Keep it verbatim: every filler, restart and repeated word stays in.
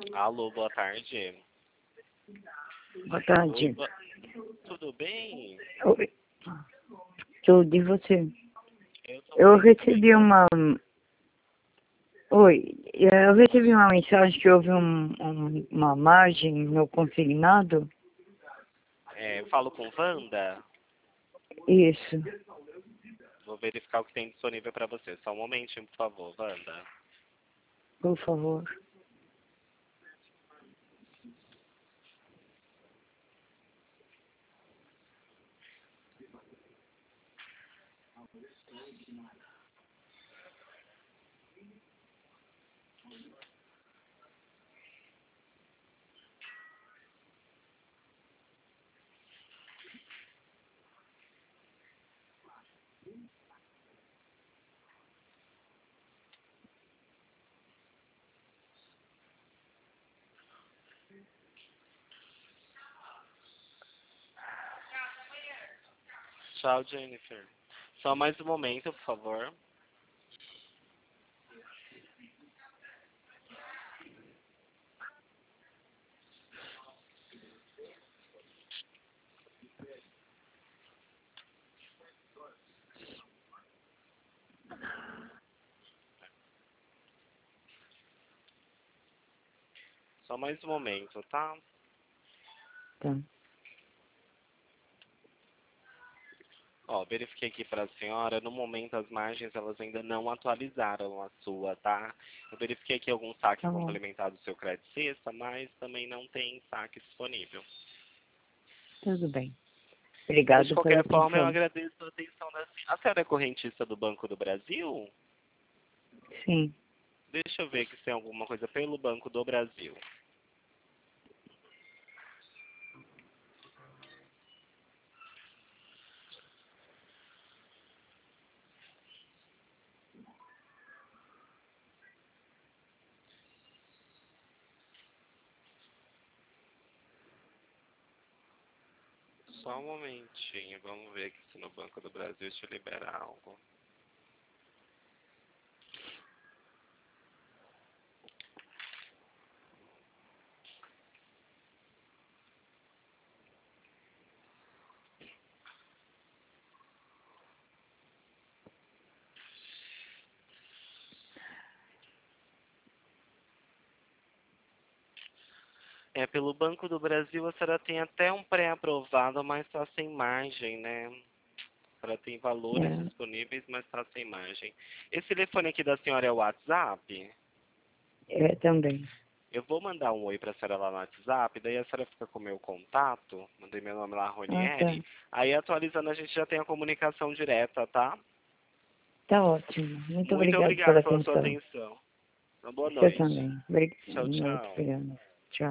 Alô, boa tarde. Boa Oi, tarde. boa... tudo bem? Oi. Tudo, e você? Eu tô Eu bem também, recebi graças. uma... Oi, eu recebi uma mensagem que houve um, um- uma margem no consignado. É, eu falo com Wanda. Isso, Vou verificar o que tem disponível para você. Só um momentinho, por favor, Wanda. por favor. Tchau, Jennifer. Só mais um momento, por favor. Só mais um momento, tá? Tá, Ó, verifiquei aqui para a senhora. No momento, as margens elas ainda não atualizaram a sua, tá? Eu verifiquei aqui algum saque tá bom. complementar do seu crédito sexta, mas também não tem saque disponível. Tudo bem. Mas, de Obrigado pela qualquer forma, eu atenção. agradeço a atenção da senhora. A senhora é correntista do Banco do Brasil? Sim, Deixa eu ver aqui se tem alguma coisa pelo Banco do Brasil. Só um momentinho. Vamos ver aqui se no Banco do Brasil te libera algo. É, pelo Banco do Brasil a senhora tem até um pré-aprovado, mas está sem margem, né? A senhora tem valores disponíveis, mas está sem margem. Esse telefone aqui da senhora é o WhatsApp? é, é também. Eu vou mandar um oi para a senhora lá no WhatsApp, daí a senhora fica com o meu contato. Mandei meu nome lá, Ah, tá. Ronieri. Aí atualizando a gente já tem a comunicação direta, tá? Tá ótimo. Muito Muito obrigado pela obrigado pela sua atenção. atenção. Uma boa Você noite. também. Obrigado. Tchau, Boa noite, tchau. obrigado.